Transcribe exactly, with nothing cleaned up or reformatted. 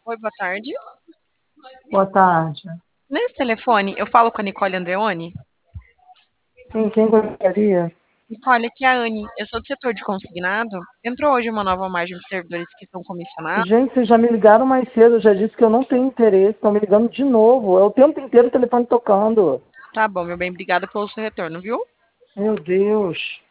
Oi, boa tarde. Boa tarde. Nesse telefone, eu falo com a Nicole Andreoni. Sim, quem gostaria? Nicole, aqui é a Anne. Eu sou do setor de consignado. Entrou hoje uma nova margem de servidores que são comissionados. Gente, vocês já me ligaram mais cedo, eu já disse que eu não tenho interesse, estão me ligando de novo. É o tempo inteiro o telefone tocando. Tá bom, meu bem, obrigada pelo seu retorno, viu? Meu Deus.